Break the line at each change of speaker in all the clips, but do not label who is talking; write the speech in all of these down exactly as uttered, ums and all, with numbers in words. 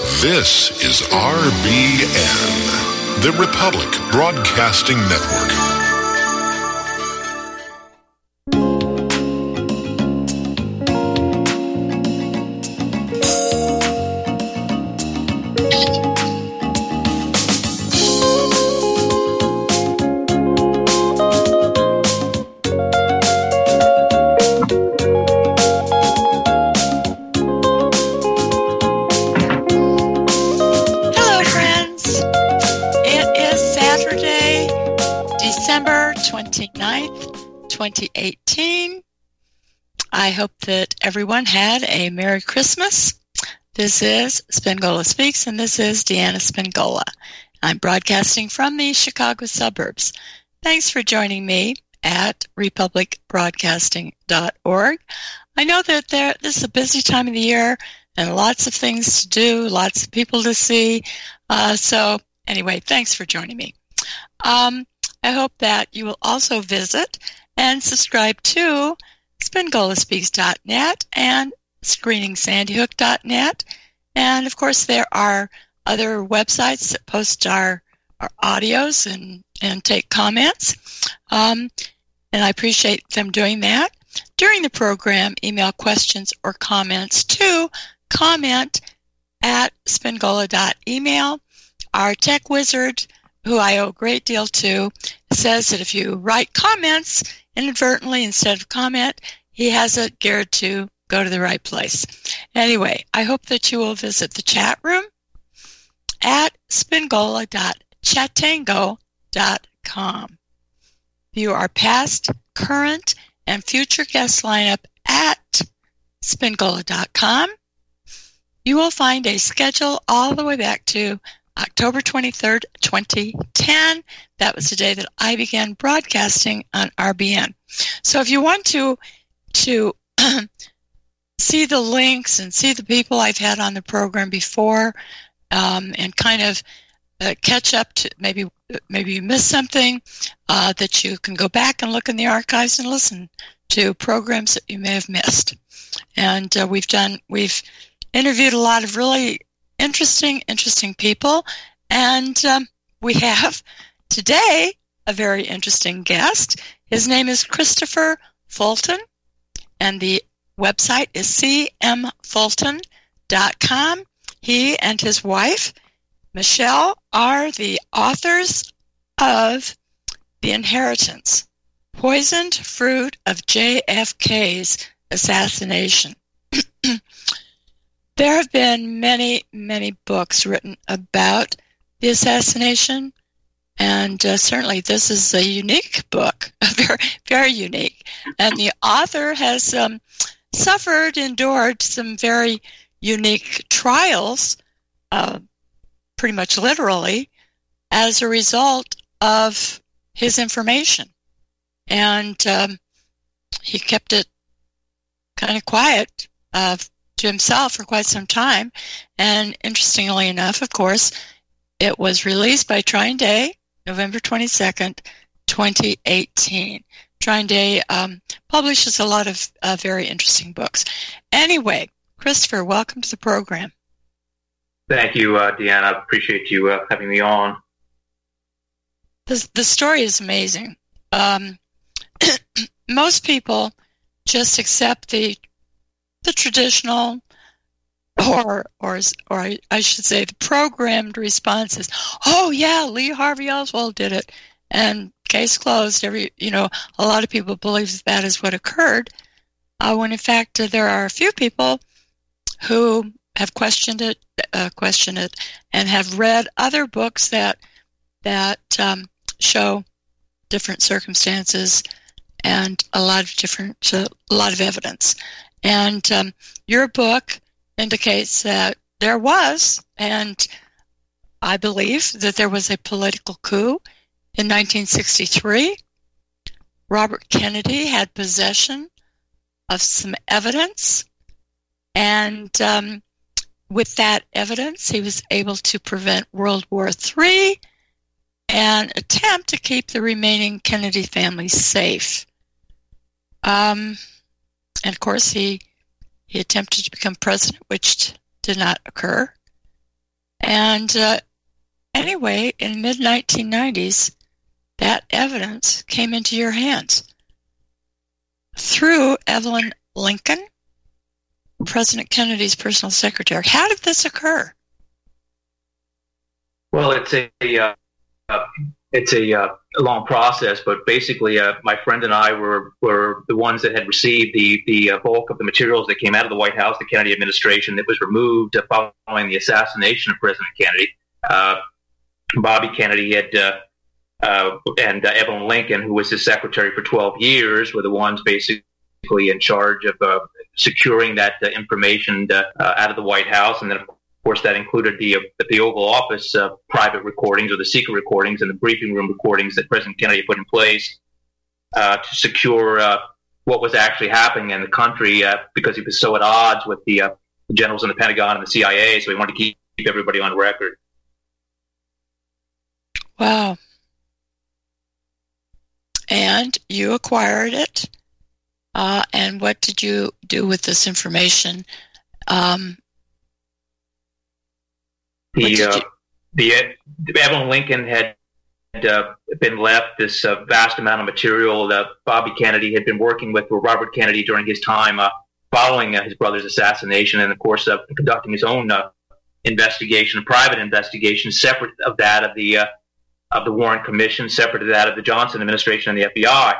This is R B N, the Republic Broadcasting Network.
twenty eighteen. I hope that everyone had a Merry Christmas. This is Spingola Speaks, and this is Deanna Spingola. I'm broadcasting from the Chicago suburbs. Thanks for joining me at republic broadcasting dot org. I know that there, this is a busy time of the year and lots of things to do, lots of people to see. Uh, so anyway, thanks for joining me. Um, I hope that you will also visit and subscribe to spingola speaks dot net and screening sandy hook dot net. And, of course, there are other websites that post our, our audios and, and take comments. Um, and I appreciate them doing that. During the program, email questions or comments to comment at spingola dot email. Our tech wizard, who I owe a great deal to, says that if you write comments inadvertently instead of comment, he has it geared to go to the right place. Anyway, I hope that you will visit the chat room at spingola dot chatango dot com. View our past, current, and future guest lineup at spingola dot com. You will find a schedule all the way back to October twenty-third, twenty ten. That was the day that I began broadcasting on R B N. So if you want to to see the links and see the people I've had on the program before, um, and kind of uh, catch up to maybe maybe you missed something, uh, that you can go back and look in the archives and listen to programs that you may have missed. And uh, we've done we've interviewed a lot of really Interesting, interesting people. And um, we have today a very interesting guest. His name is Christopher Fulton, and the website is c m fulton dot com. He and his wife, Michelle, are the authors of The Inheritance, Poisoned Fruit of J F K's Assassination. There have been many, many books written about the assassination, and uh, certainly this is a unique book, very, very unique. And the author has um, suffered, endured some very unique trials, uh, pretty much literally, as a result of his information. And um, he kept it kind of quiet uh, to himself for quite some time. And interestingly enough, of course, it was released by Trine Day, November twenty-second, twenty eighteen. Trine Day um, publishes a lot of uh, very interesting books. Anyway, Christopher, welcome to the program.
Thank you, uh, Deanna. I appreciate you uh, having me on.
The, the story is amazing. Um, most people just accept the the traditional, or or or I should say, the programmed responses. Oh yeah, Lee Harvey Oswald did it, and case closed. Every you know, a lot of people believe that, that is what occurred. Uh, when in fact uh, there are a few people who have questioned it, uh, questioned it, and have read other books that that um, show different circumstances and a lot of different, uh, a lot of evidence. And um, your book indicates that there was, and I believe that there was a political coup in nineteen sixty-three. Robert Kennedy had possession of some evidence, and um, with that evidence, he was able to prevent World War Three and attempt to keep the remaining Kennedy family safe. Um, and of course, he he attempted to become president, which did not occur. And uh, anyway, in the mid nineteen nineties, that evidence came into your hands through Evelyn Lincoln, President Kennedy's personal secretary. How did this occur?
Well, it's a uh, uh, it's a, uh, a long process, but basically, uh, my friend and I were were the ones that had received the the uh, bulk of the materials that came out of the White House, the Kennedy administration, that was removed following the assassination of President Kennedy. Uh, Bobby Kennedy had uh, uh, and uh, Evelyn Lincoln, who was his secretary for twelve years, were the ones basically in charge of uh, securing that uh, information uh, uh, out of the White House, and then, of course, that included the uh, the Oval Office uh, private recordings or the secret recordings and the briefing room recordings that President Kennedy put in place uh, to secure uh, what was actually happening in the country, uh, because he was so at odds with the, uh, the generals in the Pentagon and the C I A, so he wanted to keep everybody on record.
Wow. And you acquired it. Uh, and what did you do with this information? Um,
the, uh, the uh, Evelyn Lincoln had uh, been left this uh, vast amount of material that Bobby Kennedy had been working with Robert Kennedy during his time uh, following uh, his brother's assassination, and of course uh, conducting his own uh, investigation, a private investigation, separate of that of the uh, of the Warren Commission, separate of that of the Johnson administration and the F B I.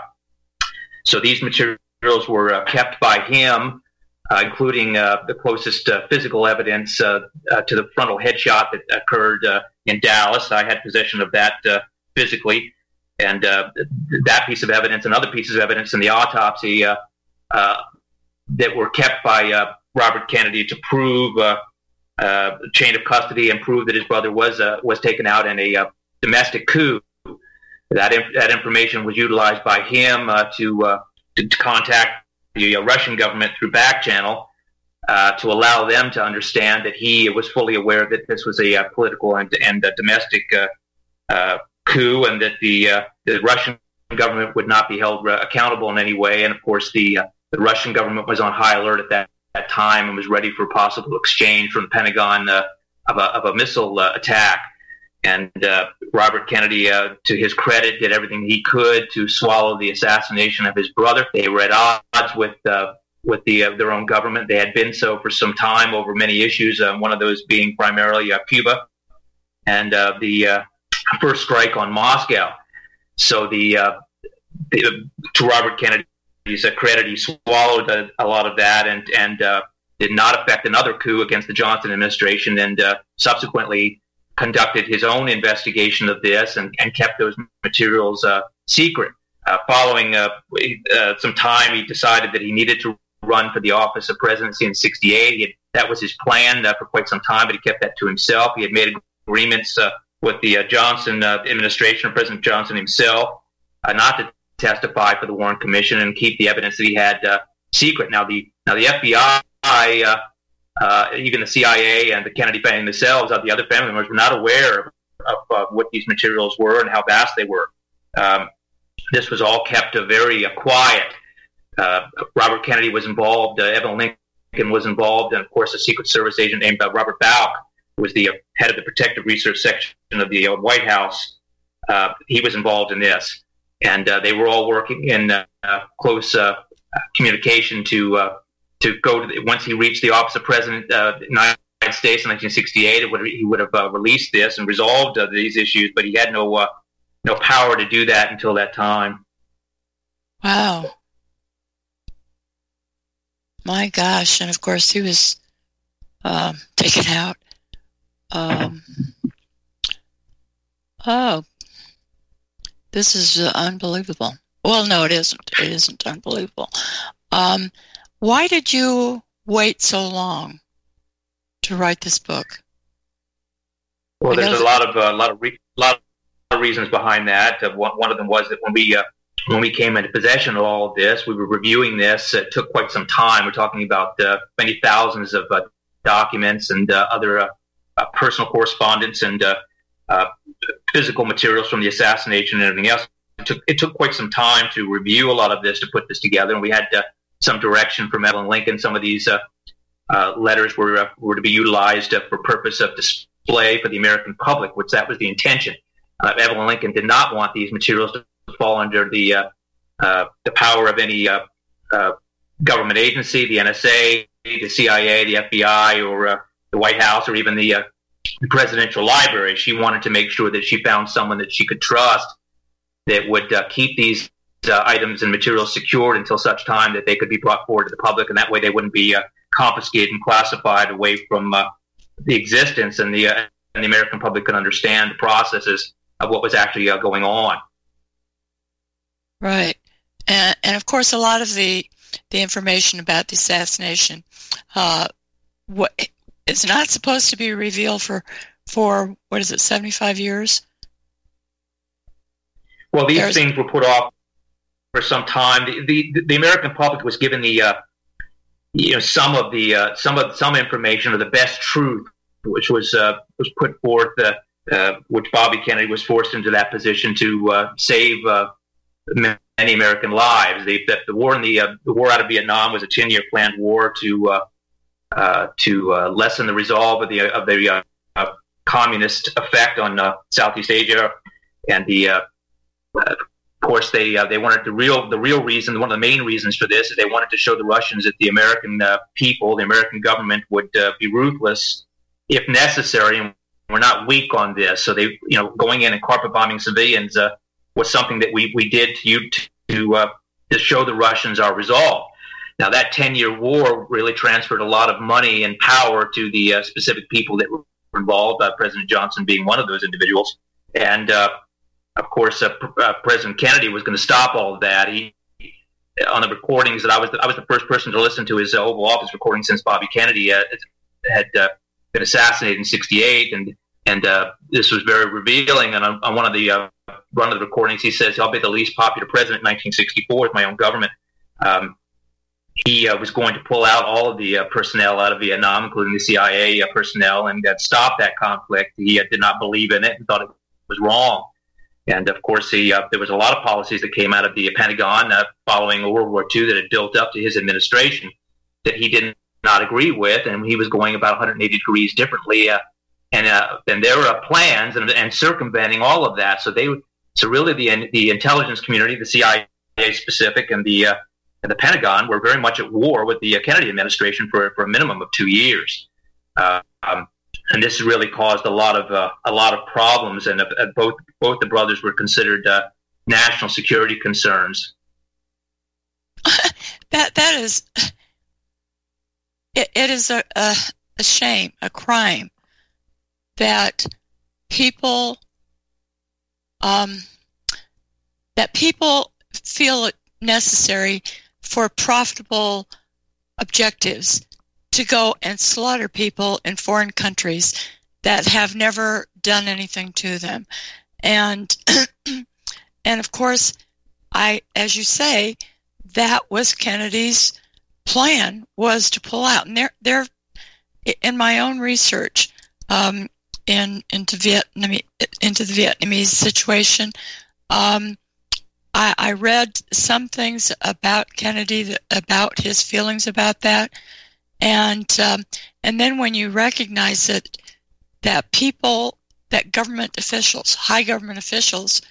So these materials were uh, kept by him, uh, including uh, the closest uh, physical evidence uh, uh, to the frontal headshot that occurred uh, in Dallas. I had possession of that uh, physically, and uh, that piece of evidence and other pieces of evidence in the autopsy uh, uh, that were kept by uh, Robert Kennedy to prove uh, uh, chain of custody and prove that his brother was uh, was taken out in a uh, domestic coup. That inf- that information was utilized by him uh, to uh, to contact the uh, Russian government through back channel uh, to allow them to understand that he was fully aware that this was a uh, political and, and uh, domestic uh, uh, coup, and that the uh, the Russian government would not be held uh, accountable in any way. And of course, the uh, the Russian government was on high alert at that, that time and was ready for possible exchange from the Pentagon uh, of a of a missile uh, attack. And uh, Robert Kennedy, uh, to his credit, did everything he could to swallow the assassination of his brother. They were at odds with uh, with the uh, their own government. They had been so for some time over many issues, uh, one of those being primarily uh, Cuba and uh, the uh, first strike on Moscow. So the, uh, the to Robert Kennedy's uh, credit, he swallowed a, a lot of that and, and uh, did not affect another coup against the Johnson administration, and uh, subsequently conducted his own investigation of this and, and kept those materials uh, secret. Uh, following uh, uh, some time, he decided that he needed to run for the office of presidency in sixty-eight. He had, that was his plan uh, for quite some time, but he kept that to himself. He had made agreements uh, with the uh, Johnson uh, administration, President Johnson himself, uh, not to testify for the Warren Commission and keep the evidence that he had uh, secret. Now the now the F B I, uh, uh, even the C I A and the Kennedy family themselves, uh, the other family members, were not aware of, of uh, what these materials were and how vast they were. Um, this was all kept uh, very uh, quiet. Uh, Robert Kennedy was involved. Uh, Evelyn Lincoln was involved, and of course, a Secret Service agent named uh, Robert Bauch, who was the uh, head of the Protective Research Section of the uh, White House. Uh, he was involved in this, and uh, they were all working in uh, uh, close uh, communication to uh, to go to the, once he reached the office of President uh, of the United States in nineteen sixty-eight. It would, he would have uh, released this and resolved uh, these issues, but he had no uh, no power to do that until that time.
Wow. My gosh. And of course, he was um, taken out. Um, oh, this is uh, unbelievable. Well, no, it isn't. It isn't unbelievable. Um, why did you wait so long to write this book?
Well, there's a lot of a uh, lot of re- lot of reasons behind that. Uh, one, one of them was that when we uh, when we came into possession of all of this, we were reviewing this. It took quite some time. We're talking about uh, many thousands of uh, documents and uh, other uh, uh, personal correspondence and uh, uh, physical materials from the assassination and everything else. It took, it took quite some time to review a lot of this, to put this together, and we had uh, some direction from Evelyn Lincoln. Some of these uh, uh, letters were uh, were to be utilized uh, for purpose of dis- display for the American public, which that was the intention. Uh, Evelyn Lincoln did not want these materials to fall under the uh, uh, the power of any uh, uh, government agency, the N S A, the C I A, the F B I, or uh, the White House, or even the, uh, the Presidential Library. She wanted to make sure that she found someone that she could trust that would uh, keep these uh, items and materials secured until such time that they could be brought forward to the public, and that way they wouldn't be uh, confiscated and classified away from uh, the existence, and the, uh, and the American public could understand the processes of what was actually uh, going on.
Right. And, and of course, a lot of the, the information about the assassination uh, what, is not supposed to be revealed for, for, what is it, seventy-five years?
Well, these
There's...
things were put off for some time. The, the, the American public was given the, uh, you know, some of the, uh, some of some information, or the best truth, which was uh, was put forth, uh, uh, which Bobby Kennedy was forced into that position to uh, save uh, many American lives. The, the, the war in the uh, the war out of Vietnam was a ten-year planned war to uh, uh, to uh, lessen the resolve of the of the uh, uh, communist effect on uh, Southeast Asia, and the uh, uh, of course they uh, they wanted the real the real reason one of the main reasons for this is they wanted to show the Russians that the American uh, people, the American government, would uh, be ruthless if necessary, and we're not weak on this. So they, you know, going in and carpet bombing civilians uh, was something that we, we did to you to uh, to show the Russians our resolve. Now that ten-year war really transferred a lot of money and power to the uh, specific people that were involved. Uh, President Johnson being one of those individuals, and uh, of course, uh, uh, President Kennedy was going to stop all of that. He, on the recordings that I was, I was the first person to listen to his uh, Oval Office recording since Bobby Kennedy uh, had uh, been assassinated in sixty-eight, and and uh, this was very revealing. And on, on one of the uh, one of the recordings, he says, "I'll be the least popular president in nineteen sixty-four with my own government." Um, he uh, was going to pull out all of the uh, personnel out of Vietnam, including the C I A uh, personnel, and uh, stop that conflict. He uh, did not believe in it and thought it was wrong. And of course, he, uh, there was a lot of policies that came out of the Pentagon uh, following World War Two that had built up to his administration that he did not agree with, and he was going about one hundred eighty degrees differently. Uh, and uh, and there were plans and, and circumventing all of that. So they, so really, the the intelligence community, the C I A specific, and the uh, and the Pentagon were very much at war with the uh, Kennedy administration for for a minimum of two years. Uh, um, And this really caused a lot of uh, a lot of problems, and uh, both both the brothers were considered uh, national security concerns.
that that is, it, it is a, a a shame, a crime that people um, that people feel it necessary for profitable objectives to go and slaughter people in foreign countries that have never done anything to them. And and of course, I, as you say, that was Kennedy's plan, was to pull out. And there, there, in my own research um, in into Vietnam, into the Vietnamese situation, um, I, I read some things about Kennedy, about his feelings about that. And um, and then when you recognize that that people, that government officials, high government officials,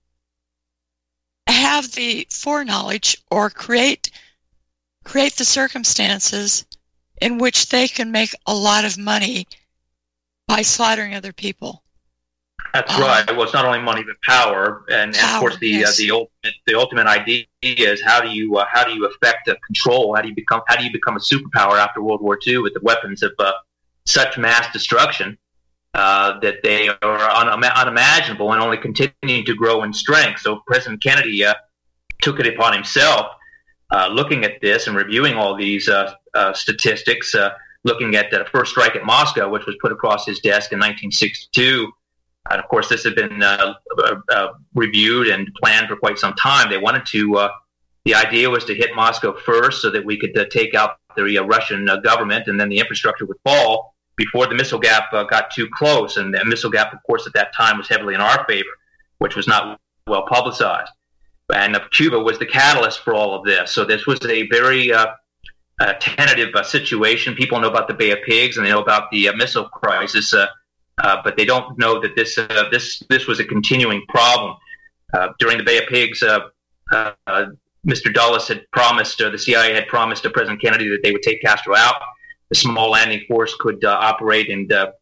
have the foreknowledge or create create the circumstances in which they can make a lot of money by slaughtering other people.
That's
um,
right. Well, it's not only money but power, and,
power,
and of course the
yes.
uh, the ultimate the ultimate idea is how do you uh, how do you affect uh, control? How do you become how do you become a superpower after World War Two with the weapons of uh, such mass destruction uh, that they are un- unimaginable and only continuing to grow in strength? So President Kennedy uh, took it upon himself, uh, looking at this and reviewing all these uh, uh, statistics, uh, looking at the first strike at Moscow, which was put across his desk in nineteen sixty-two. And of course, this had been uh, uh, reviewed and planned for quite some time. They wanted to, uh, the idea was to hit Moscow first so that we could uh, take out the uh, Russian uh, government, and then the infrastructure would fall before the missile gap uh, got too close. And the missile gap, of course, at that time was heavily in our favor, which was not well publicized. And uh, Cuba was the catalyst for all of this. So this was a very uh, uh, tentative uh, situation. People know about the Bay of Pigs, and they know about the uh, missile crisis uh, uh, but they don't know that this uh, this this was a continuing problem. Uh, during the Bay of Pigs, uh, uh, Mister Dulles had promised, uh, the C I A had promised to President Kennedy that they would take Castro out. The small landing force could uh, operate, and uh,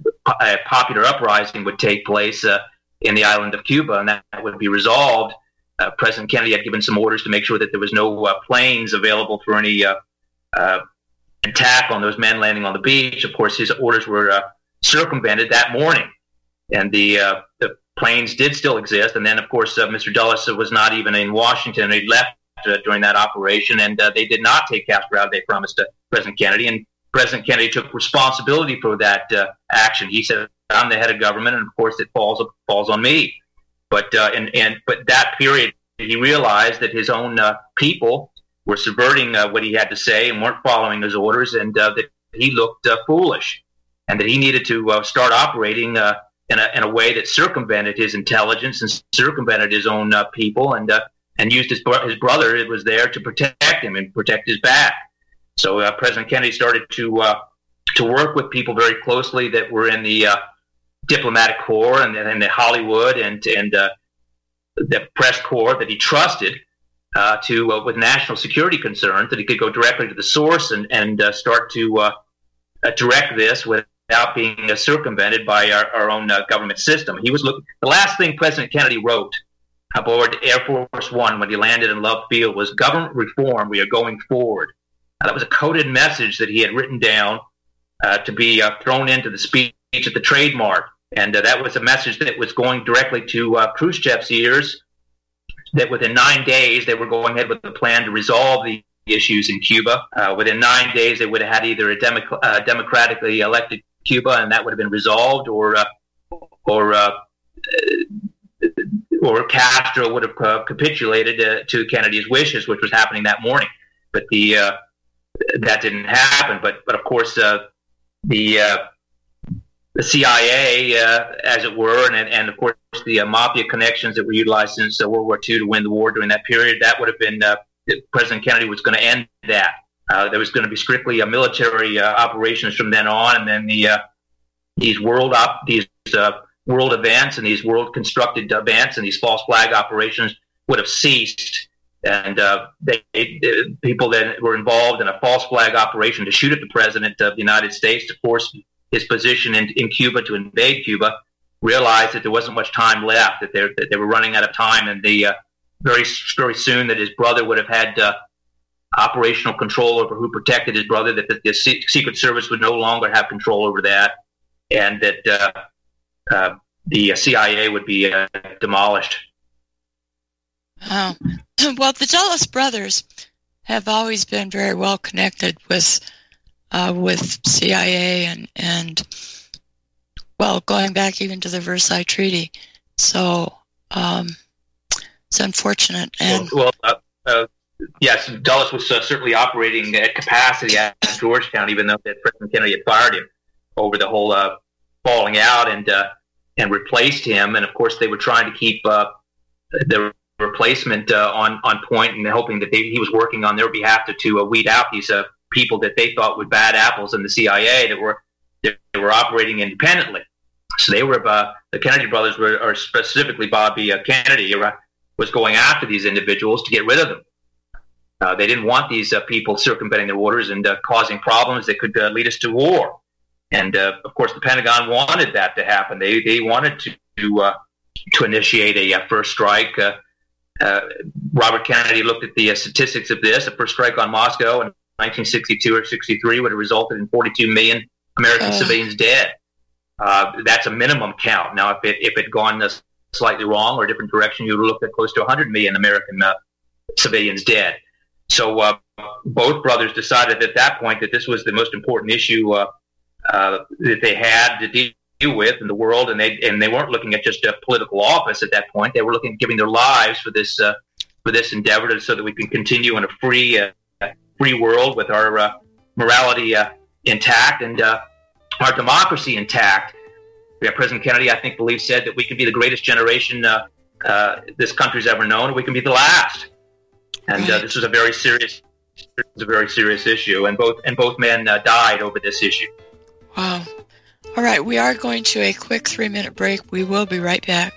a popular uprising would take place uh, in the island of Cuba, and that would be resolved. Uh, President Kennedy had given some orders to make sure that there was no uh, planes available for any uh, uh, attack on those men landing on the beach. Of course, his orders were uh, circumvented that morning, and the uh, the planes did still exist. And then, of course, uh, Mister Dulles was not even in Washington. He left uh, during that operation, and uh, they did not take Castro out. They promised to President Kennedy, and President Kennedy took responsibility for that uh, action. He said, "I'm the head of government, and of course, it falls falls on me." But uh, and and but that period, he realized that his own uh, people were subverting uh, what he had to say and weren't following his orders, and uh, that he looked uh, foolish, and that he needed to uh, start operating uh, in a in a way that circumvented his intelligence and circumvented his own uh, people, and uh, and used his his brother. It was there to protect him and protect his back. So uh, President Kennedy started to uh, to work with people very closely that were in the uh, diplomatic corps and, and the Hollywood and and uh, the press corps that he trusted uh, to uh, with national security concerns, that he could go directly to the source and and uh, start to uh, uh, direct this without being uh, circumvented by our, our own uh, government system. He was looking. The last thing President Kennedy wrote aboard Air Force One when he landed in Love Field was "Government reform. We are going forward." Uh, that was a coded message that he had written down uh, to be uh, thrown into the speech at the Trade Mart. And uh, that was a message that was going directly to uh, Khrushchev's ears, that within nine days they were going ahead with a plan to resolve the issues in Cuba. Uh, within nine days they would have had either a democ- uh, democratically elected Cuba, and that would have been resolved, or uh, or uh, or Castro would have uh, capitulated uh, to Kennedy's wishes, which was happening that morning. But the uh, that didn't happen. But but of course uh, the uh, the C I A, uh, as it were, and and of course the uh, mafia connections that were utilized since uh, World War Two to win the war during that period, that would have been uh, President Kennedy was going to end that. Uh, there was going to be strictly uh, military uh, operations from then on, and then the uh, these world op- these uh, world events and these world constructed events and these false flag operations would have ceased. And uh, they, they, people that were involved in a false flag operation to shoot at the president of the United States to force his position in, in Cuba to invade Cuba realized that there wasn't much time left, that, that they were running out of time, and the uh, very very soon that his brother would have had uh, operational control over who protected his brother, that the, the Secret Service would no longer have control over that, and that uh, uh, the C I A would be uh, demolished.
Oh. Well, the Dulles brothers have always been very well connected with uh, with C I A and, and, well, going back even to the Versailles Treaty. So um, it's unfortunate. And
Well, well uh, uh, yes, Dulles was uh, certainly operating at capacity at Georgetown, even though that President Kennedy had fired him over the whole uh, falling out and uh, and replaced him. And, of course, they were trying to keep uh, the replacement uh, on on point, and hoping that they, he was working on their behalf to, to uh, weed out these uh, people that they thought were bad apples in the C I A that were that were operating independently. So they were uh, the Kennedy brothers were, or specifically Bobby uh, Kennedy, uh, was going after these individuals to get rid of them. Uh, they didn't want these uh, people circumventing their orders and uh, causing problems that could uh, lead us to war. And uh, of course, the Pentagon wanted that to happen. They they wanted to to, uh, to initiate a, a first strike. Uh, Uh, Robert Kennedy looked at the uh, statistics of this. A first strike on Moscow in nineteen sixty-two or sixty-three would have resulted in forty-two million American uh. civilians dead. Uh, that's a minimum count. Now, if it if it had gone uh, slightly wrong or a different direction, you would have looked at close to one hundred million American uh, civilians dead. So uh, both brothers decided at that point that this was the most important issue uh, uh, that they had to deal with in the world, and they and they weren't looking at just a political office at that point. They were looking at giving their lives for this uh, for this endeavor, to, so that we can continue in a free uh, free world with our uh, morality uh, intact and uh, our democracy intact. Yeah, President Kennedy, I think, believe said that we can be the greatest generation uh, uh, this country's ever known, or we can be the last. And uh, this was a very serious, this was a very serious issue, and both and both men uh, died over this issue.
Wow. All right, we are going to a quick three-minute break. We will be right back.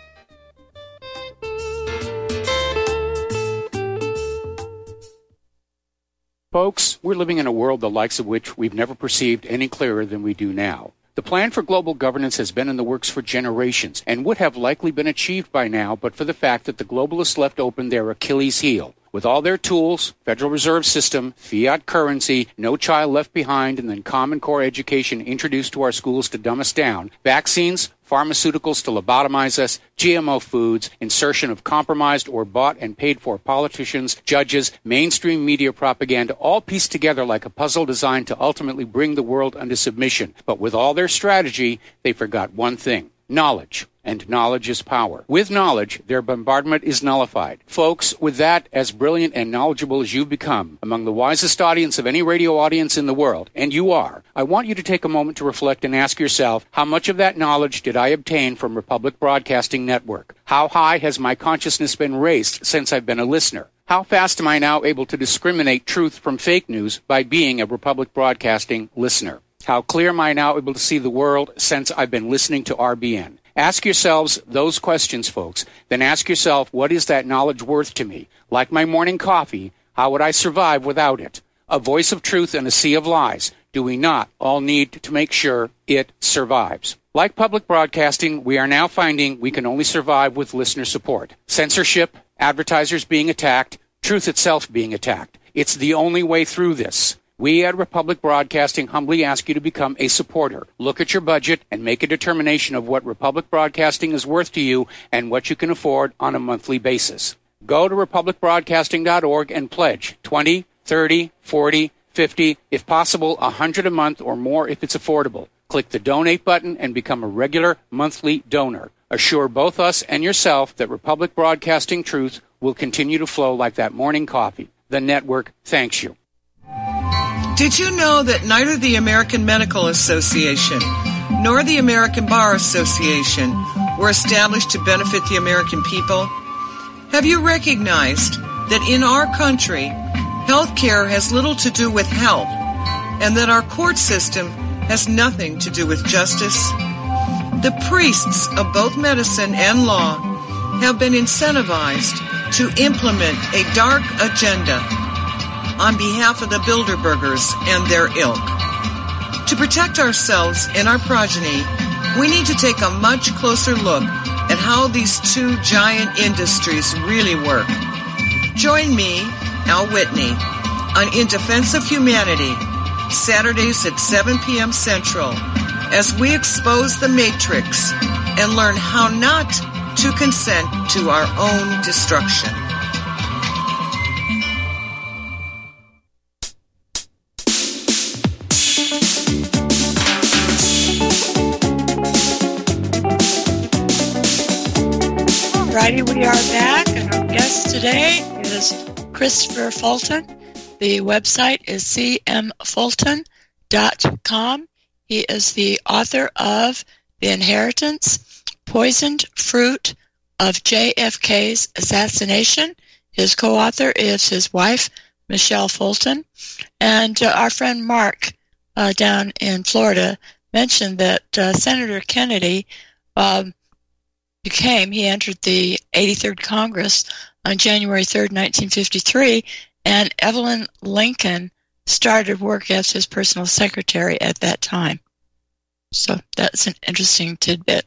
Folks, we're living in a world the likes of which we've never perceived any clearer than we do now. The plan for global governance has been in the works for generations and would have likely been achieved by now but for the fact that the globalists left open their Achilles heel. With all their tools, Federal Reserve System, fiat currency, no child left behind, and then Common Core education introduced to our schools to dumb us down, vaccines, pharmaceuticals to lobotomize us, G M O foods, insertion of compromised or bought and paid for politicians, judges, mainstream media propaganda, all pieced together like a puzzle designed to ultimately bring the world under submission. But with all their strategy, they forgot one thing: knowledge. And knowledge is power. With knowledge, their bombardment is nullified. Folks, with that, as brilliant and knowledgeable as you've become, among the wisest audience of any radio audience in the world, and you are, I want you to take a moment to reflect and ask yourself, how much of that knowledge did I obtain from Republic Broadcasting Network? How high has my consciousness been raised since I've been a listener? How fast am I now able to discriminate truth from fake news by being a Republic Broadcasting listener? How clear am I now able to see the world since I've been listening to R B N? Ask yourselves those questions, folks. Then ask yourself, what is that knowledge worth to me? Like my morning coffee, how would I survive without it? A voice of truth in a sea of lies. Do we not all need to make sure it survives? Like public broadcasting, we are now finding we can only survive with listener support. Censorship, advertisers being attacked, truth itself being attacked. It's the only way through this. We at Republic Broadcasting humbly ask you to become a supporter. Look at your budget and make a determination of what Republic Broadcasting is worth to you and what you can afford on a monthly basis. Go to republic broadcasting dot org and pledge twenty, thirty, forty, fifty, if possible, one hundred a month or more if it's affordable. Click the donate button and become a regular monthly donor. Assure both us and yourself that Republic Broadcasting truth will continue to flow like that morning coffee. The network thanks you.
Did you know that neither the American Medical Association nor the American Bar Association were established to benefit the American people? Have you recognized that in our country, health care has little to do with health, and that our court system has nothing to do with justice? The priests of both medicine and law have been incentivized to implement a dark agenda on behalf of the Bilderbergers and their ilk. To protect ourselves and our progeny, we need to take a much closer look at how these two giant industries really work. Join me, Al Whitney, on In Defense of Humanity, Saturdays at seven p.m. Central, as we expose the Matrix and learn how not to consent to our own destruction.
Alrighty, we are back, and our guest today is Christopher Fulton. The website is c m fulton dot com. He is the author of The Inheritance, Poisoned Fruit of J F K's Assassination. His co-author is his wife, Michelle Fulton. And uh, our friend Mark uh, down in Florida mentioned that uh, Senator Kennedy um, became, he entered the eighty-third Congress on January third, nineteen fifty-three, and Evelyn Lincoln started work as his personal secretary at that time. So that's an interesting tidbit.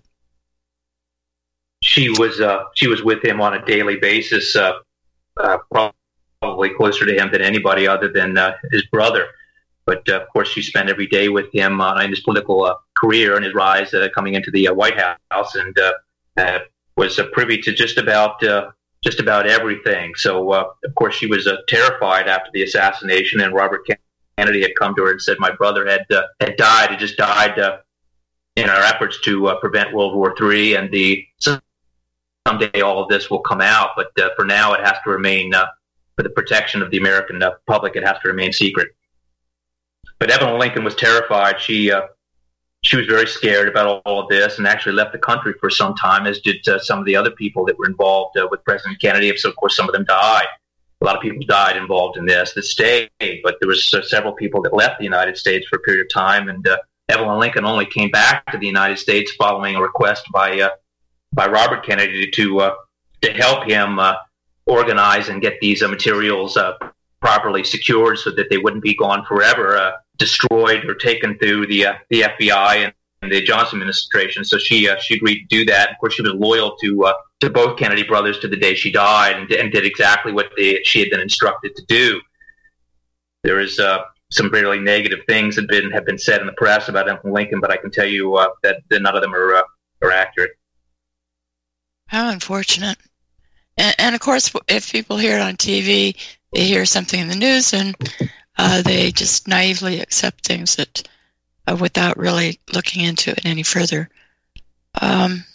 She was uh, she was with him on a daily basis, uh, uh, probably closer to him than anybody other than uh, his brother. But, uh, of course, she spent every day with him uh, in his political uh, career and his rise uh, coming into the uh, White House, and uh, uh, was uh, privy to just about uh, just about everything. So, uh, of course, she was uh, terrified after the assassination, and Robert Kennedy had come to her and said, my brother had uh, had died. He just died uh, in our efforts to uh, prevent World War Three, and the someday all of this will come out. But uh, for now, it has to remain, uh, for the protection of the American uh, public, it has to remain secret. But Evelyn Lincoln was terrified. She uh, she was very scared about all, all of this, and actually left the country for some time, as did uh, some of the other people that were involved uh, with President Kennedy. So, of course, some of them died. A lot of people died involved in this that stayed, but there was uh, several people that left the United States for a period of time, and uh, Evelyn Lincoln only came back to the United States following a request by uh, by Robert Kennedy to uh, to help him uh, organize and get these uh, materials uh, properly secured so that they wouldn't be gone forever, uh, destroyed or taken through the uh, the F B I and, and the Johnson administration. So she uh, she agreed to do that. Of course, she was loyal to uh, to both Kennedy brothers to the day she died, and, and did exactly what they, she had been instructed to do. There is uh, some really negative things have been have been said in the press about Evelyn Lincoln, but I can tell you uh, that, that none of them are uh, are accurate.
How unfortunate. And, and of course, if people hear it on T V, they hear something in the news, and uh, they just naively accept things that, uh, without really looking into it any further. Um,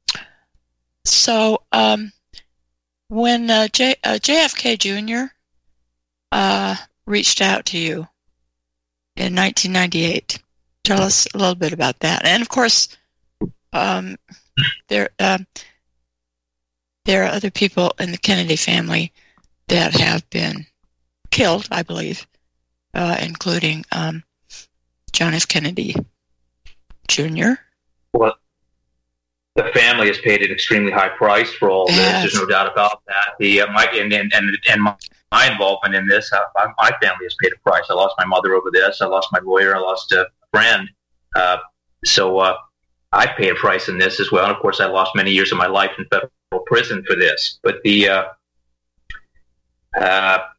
so, um, when uh, J, uh, J F K Junior uh, reached out to you in nineteen ninety-eight, tell us a little bit about that. And of course, um, there. Uh, There are other people in the Kennedy family that have been killed, I believe, uh, including um, John F. Kennedy Junior
Well, the family has paid an extremely high price for all this.
Yes.
There's no doubt about that. The uh, my and and and, and my involvement in this, uh, my, my family has paid a price. I lost my mother over this. I lost my lawyer. I lost a friend. Uh, so uh, I paid a price in this as well. And of course, I lost many years of my life in federal prison for this. But the uh, uh,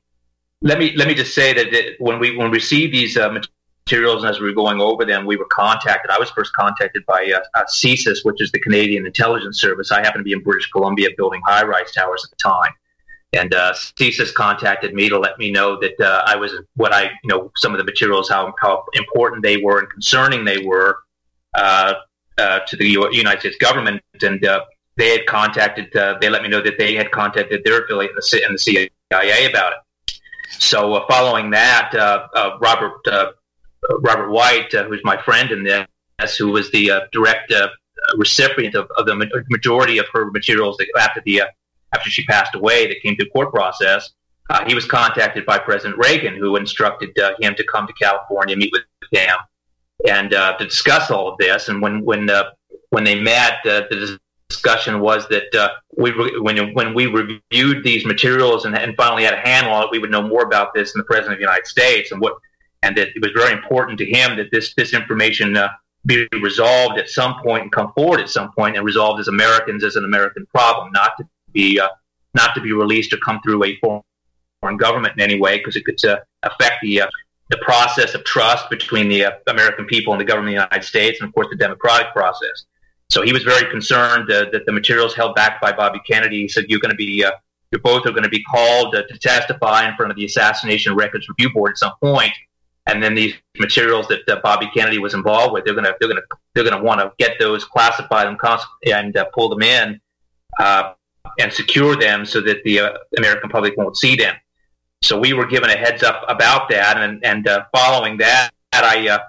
let me let me just say that it, when we when we received these uh, materials and as we were going over them, we were contacted. I was first contacted by uh, uh, CSIS, which is the Canadian Intelligence Service. I happened to be in British Columbia building high-rise towers at the time, and uh, CSIS contacted me to let me know that uh, I was what I you know some of the materials, how how important they were and concerning they were uh, uh, to the U- United States government, and uh, they had contacted. Uh, they let me know that they had contacted their affiliate in the, C- in the C I A about it. So uh, following that, uh, uh, Robert uh, Robert White, uh, who's my friend in this, who was the uh, direct uh, recipient of, of the majority of her materials that after the uh, after she passed away, that came through court process, uh, he was contacted by President Reagan, who instructed uh, him to come to California, meet with him, and uh, to discuss all of this. And when when uh, when they met, uh, the discussion was that uh, we re- when when we reviewed these materials and, and finally had a handle on it, we would know more about this than the President of the United States, and what and that it was very important to him that this this information uh, be resolved at some point and come forward at some point and resolved as Americans as an American problem, not to be uh, not to be released or come through a foreign government in any way, because it could uh, affect the uh, the process of trust between the uh, American people and the government of the United States, and of course the democratic process. So he was very concerned uh, that the materials held back by Bobby Kennedy. He said, "You're going to be, uh, you both are going to be called uh, to testify in front of the Assassination Records Review Board at some point, and then these materials that uh, Bobby Kennedy was involved with, they're going to, they're going to, they're going to want to get those, classified and cons- and uh, pull them in uh, and secure them so that the uh, American public won't see them." So we were given a heads up about that, and and uh, following that, I uh,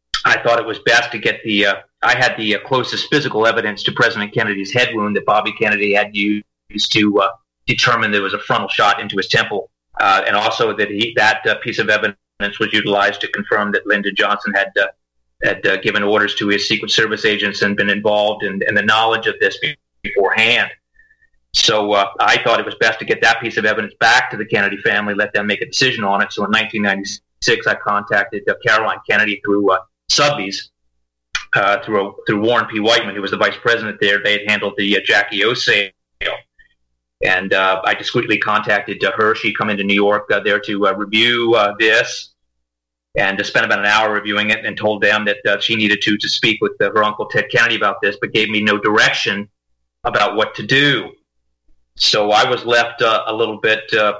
I thought it was best to get the. Uh, I had the uh, closest physical evidence to President Kennedy's head wound that Bobby Kennedy had used to uh, determine there was a frontal shot into his temple, uh, and also that he that uh, piece of evidence was utilized to confirm that Lyndon Johnson had uh, had uh, given orders to his Secret Service agents and been involved in, in the knowledge of this beforehand. So uh, I thought it was best to get that piece of evidence back to the Kennedy family, let them make a decision on it. So in nineteen ninety-six, I contacted uh, Caroline Kennedy through uh, Sotheby's, uh, through, through Warren P. Whiteman, who was the vice president there. They had handled the uh, Jackie O sale. And uh, I discreetly contacted uh, her. She'd come into New York uh, there to uh, review uh, this, and to spend about an hour reviewing it, and told them that uh, she needed to to speak with uh, her uncle Ted Kennedy about this, but gave me no direction about what to do. So I was left uh, a little bit uh,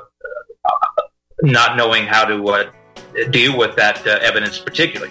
not knowing how to uh, deal with that uh, evidence particularly.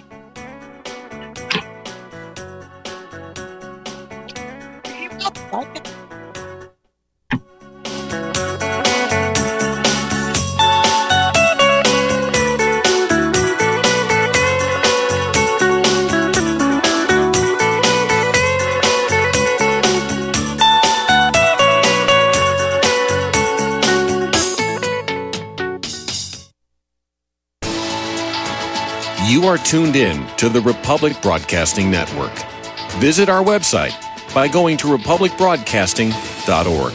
You are tuned in to the Republic Broadcasting Network. Visit our website by going to republic broadcasting dot org.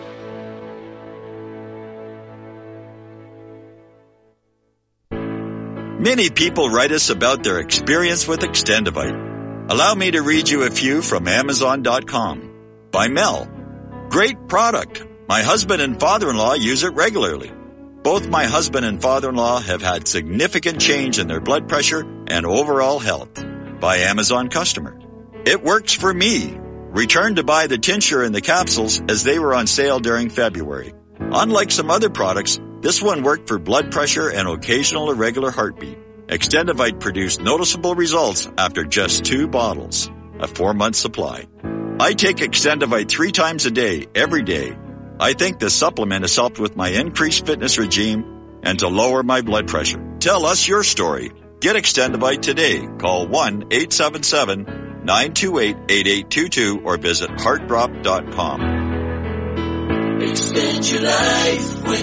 Many people write us about their experience with Extendivite. Allow me to read you a few from amazon dot com. By Mel. Great product. My husband and father-in-law use it regularly. Both my husband and father-in-law have had significant change in their blood pressure and overall health. By Amazon customer. It works for me. Returned to buy the tincture and the capsules as they were on sale during February. Unlike some other products, this one worked for blood pressure and occasional irregular heartbeat. Extendivite produced noticeable results after just two bottles, a four-month supply. I take Extendivite three times a day, every day. I think this supplement has helped with my increased fitness regime and to lower my blood pressure. Tell us your story. Get Extendivite today. Call one eight seven seven, nine two eight, eight eight two two or visit heart drop dot com.
Extend your life with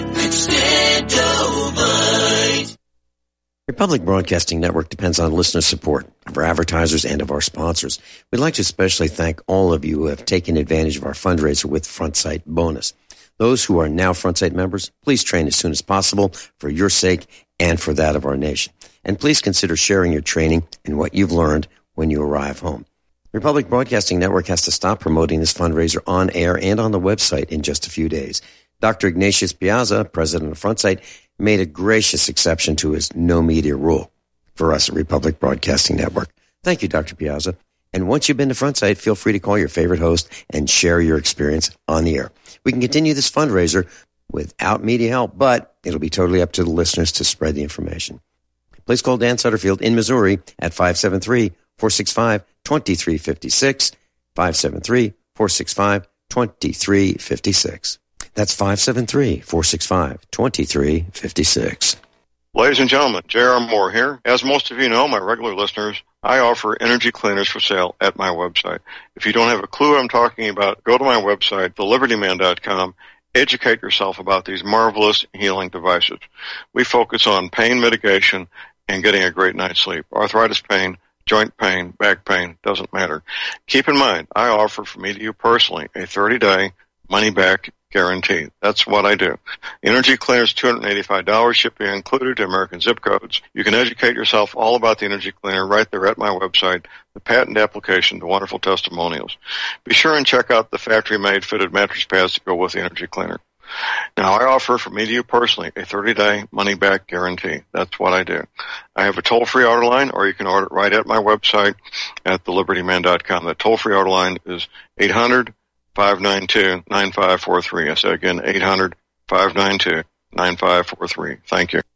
Extendivite.
Republic Broadcasting Network depends on listener support of our advertisers and of our sponsors. We'd like to especially thank all of you who have taken advantage of our fundraiser with FrontSight Bonus. Those who are now FrontSight members, please train as soon as possible for your sake and for that of our nation. And please consider sharing your training and what you've learned when you arrive home. Republic Broadcasting Network has to stop promoting this fundraiser on air and on the website in just a few days. Doctor Ignatius Piazza, president of FrontSight, made a gracious exception to his no media rule for us at Republic Broadcasting Network. Thank you, Doctor Piazza. And once you've been to FrontSight, feel free to call your favorite host and share your experience on the air. We can continue this fundraiser without media help, but it'll be totally up to the listeners to spread the information. Please call Dan Sutterfield in Missouri at five seven three, four six five, two three five six, five seven three, four six five, two three five six. That's five seven three, four six five, two three five six.
Ladies and gentlemen, J R. Moore here. As most of you know, my regular listeners, I offer energy cleaners for sale at my website. If you don't have a clue what I'm talking about, go to my website, the liberty man dot com. Educate yourself about these marvelous healing devices. We focus on pain mitigation and getting a great night's sleep. Arthritis pain, joint pain, back pain, doesn't matter. Keep in mind, I offer for me to you personally a thirty-day money-back guarantee. That's what I do. Energy Cleaners, two hundred eighty-five dollars, shipping included to American zip codes. You can educate yourself all about the Energy Cleaner right there at my website, the patent application, the wonderful testimonials. Be sure and check out the factory-made fitted mattress pads to go with the Energy Cleaner. Now, I offer for me to you personally a thirty-day money-back guarantee. That's what I do. I have a toll-free order line, or you can order it right at my website at the liberty man dot com. The toll-free order line is eight hundred, five nine two, nine five four three. I said again, eight hundred, five nine two, nine five four three. Thank you.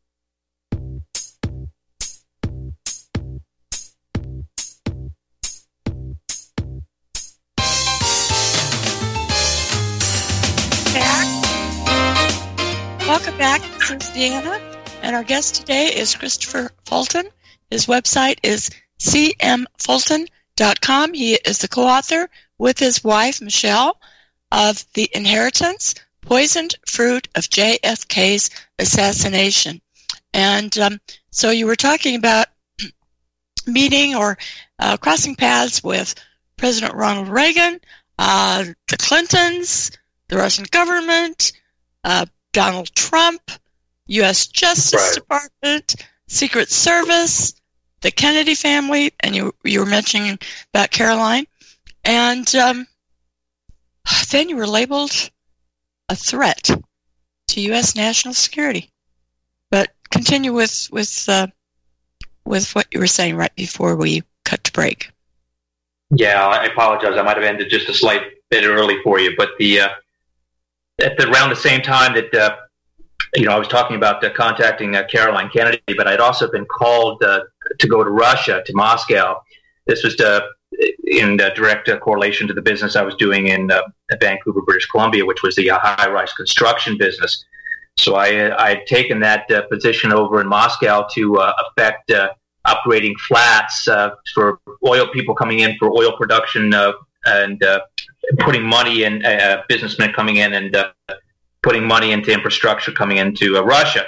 Welcome back. This is Deanna, and our guest today is Christopher Fulton. His website is c m fulton dot com. He is the co-author with his wife, Michelle, of The Inheritance, Poisoned Fruit of J F K's Assassination. And um, so you were talking about meeting or uh, crossing paths with President Ronald Reagan, uh, the Clintons, the Russian government, uh, Donald Trump, U S Justice right. Department, Secret Service, the Kennedy family, and you you were mentioning about Caroline. And um, then you were labeled a threat to U S national security. But continue with with uh, with what you were saying right before we cut to break.
Yeah, I apologize. I might have ended just a slight bit early for you, but the uh, at the, around the same time that uh, you know I was talking about uh, contacting uh, Caroline Kennedy, but I'd also been called uh, to go to Russia, to Moscow. This was to, in uh, direct uh, correlation to the business I was doing in uh, Vancouver, British Columbia, which was the uh, high-rise construction business. So I, I had taken that uh, position over in Moscow to uh, affect uh, upgrading flats uh, for oil people coming in for oil production uh, and uh, putting money in, uh, businessmen coming in and uh, putting money into infrastructure coming into uh, Russia.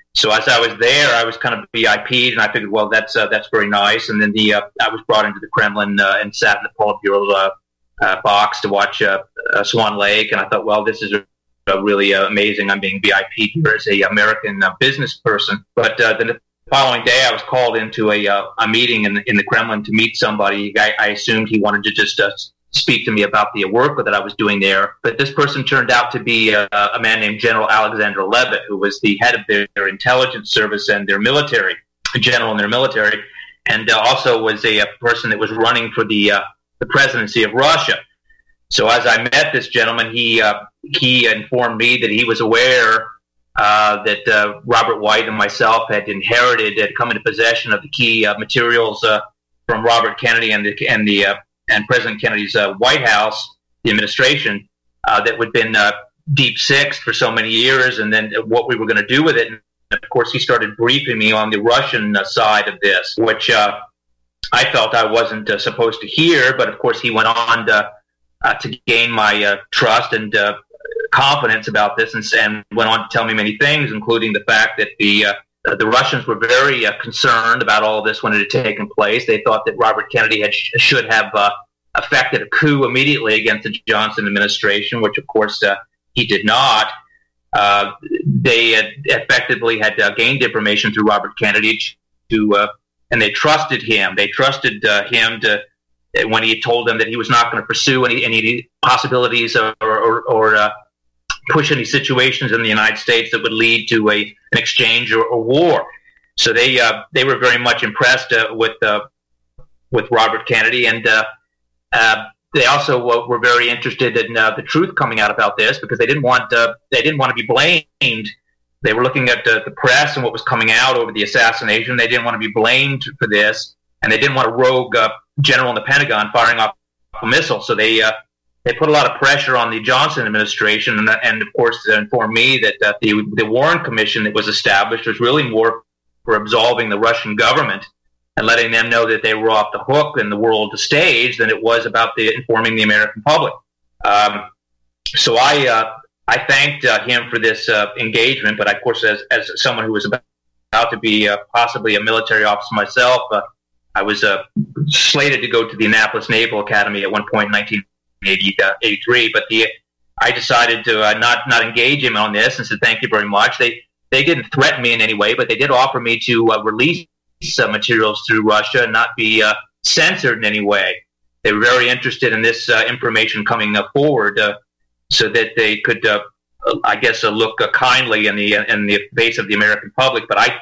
So as I was there, I was kind of V I P'd, and I figured, well, that's uh, that's very nice. And then the uh, I was brought into the Kremlin uh, and sat in the Politburo uh, uh, box to watch uh, uh, Swan Lake, and I thought, well, this is a, a really uh, amazing. I'm being V I P'd here as a American uh, business person. But uh, then the following day, I was called into a uh, a meeting in the, in the Kremlin to meet somebody. I, I assumed he wanted to just uh, speak to me about the work that I was doing there. But this person turned out to be a, a man named General Alexander Levitt, who was the head of their, their intelligence service and their military, a general in their military, and uh, also was a, a person that was running for the uh, the presidency of Russia. So as I met this gentleman, he uh, he informed me that he was aware uh, that uh, Robert White and myself had inherited, had come into possession of the key uh, materials uh, from Robert Kennedy and the and the uh, and President Kennedy's uh, White House, the administration, uh, that had been uh, deep-sixed for so many years, and then what we were going to do with it. And of course, he started briefing me on the Russian uh, side of this, which uh, I felt I wasn't uh, supposed to hear. But of course, he went on to, uh, to gain my uh, trust and uh, confidence about this, and, and went on to tell me many things, including the fact that the uh, the Russians were very uh, concerned about all of this when it had taken place. They thought that Robert Kennedy had, should have uh, effected a coup immediately against the Johnson administration, which, of course, uh, he did not. Uh, they had effectively had uh, gained information through Robert Kennedy, to, uh, and they trusted him. They trusted uh, him to when he told them that he was not going to pursue any, any possibilities or, or, or uh, push any situations in the United States that would lead to a an exchange or a war. So they uh, they were very much impressed uh, with uh, with Robert Kennedy, and uh, uh, they also uh, were very interested in uh, the truth coming out about this, because they didn't want uh, they didn't want to be blamed. They were looking at uh, the press and what was coming out over the assassination. They didn't want to be blamed for this, and they didn't want a rogue uh, general in the Pentagon firing off a missile. So they uh, They put a lot of pressure on the Johnson administration, and, and of course, informed me that uh, the, the Warren Commission that was established was really more for absolving the Russian government and letting them know that they were off the hook in the world stage than it was about the informing the American public. Um, so I uh, I thanked uh, him for this uh, engagement, but of course, as as someone who was about, about to be uh, possibly a military officer myself, uh, I was uh, slated to go to the Annapolis Naval Academy at one point in nineteen eighty-three, but the I decided to uh, not not engage him on this and said thank you very much. They they didn't threaten me in any way, but they did offer me to uh, release uh, materials through Russia and not be uh, censored in any way. They were very interested in this uh, information coming uh, forward, uh, so that they could, uh, I guess, uh, look uh, kindly in the in the face of the American public. But I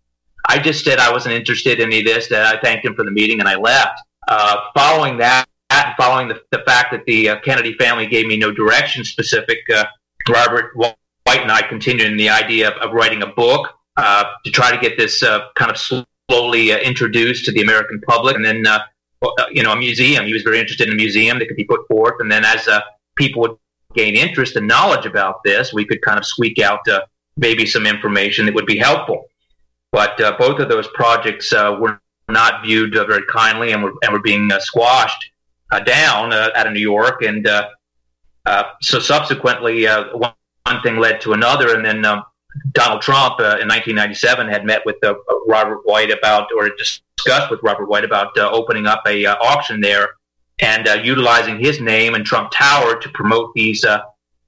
I just said I wasn't interested in any of this. That I thanked him for the meeting and I left. Uh, following that. Following the, the fact that the uh, Kennedy family gave me no direction specific, uh, Robert White and I continued in the idea of, of writing a book uh, to try to get this uh, kind of slowly uh, introduced to the American public. And then, uh, you know, a museum. He was very interested in a museum that could be put forth. And then as uh, people would gain interest and knowledge about this, we could kind of squeak out uh, maybe some information that would be helpful. But uh, both of those projects uh, were not viewed uh, very kindly and were, and were being uh, squashed Uh, down uh, out of New York, and uh, uh, so subsequently uh, one, one thing led to another, and then um, Donald Trump uh, in nineteen ninety-seven had met with uh, Robert White about, or discussed with Robert White about uh, opening up a uh, auction there and uh, utilizing his name and Trump Tower to promote these uh,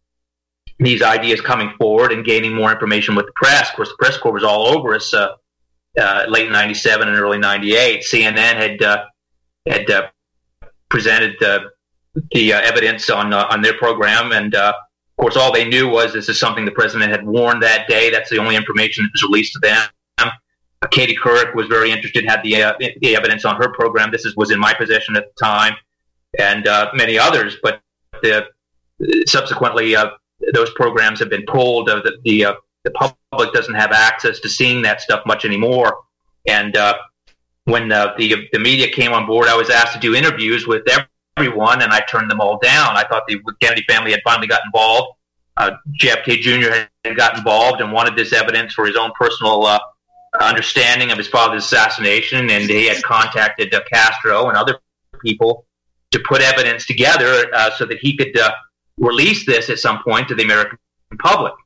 these ideas coming forward and gaining more information with the press. Of course, the press corps was all over us uh, uh, late ninety-seven and early ninety-eight. C N N had uh, had uh, presented uh, the uh, evidence on uh, on their program, and uh, of course, all they knew was this is something the president had warned that day. That's the only information that was released to them. Uh, Katie Couric was very interested, had the uh, the evidence on her program. This is, was in my possession at the time, and uh, many others. But the, subsequently, uh, those programs have been pulled. Uh, the the, uh, the public doesn't have access to seeing that stuff much anymore, and uh, When uh, the the media came on board, I was asked to do interviews with everyone, and I turned them all down. I thought the Kennedy family had finally got involved. Uh, J F K Junior had got involved and wanted this evidence for his own personal uh, understanding of his father's assassination, and he had contacted uh, Castro and other people to put evidence together uh, so that he could uh, release this at some point to the American public.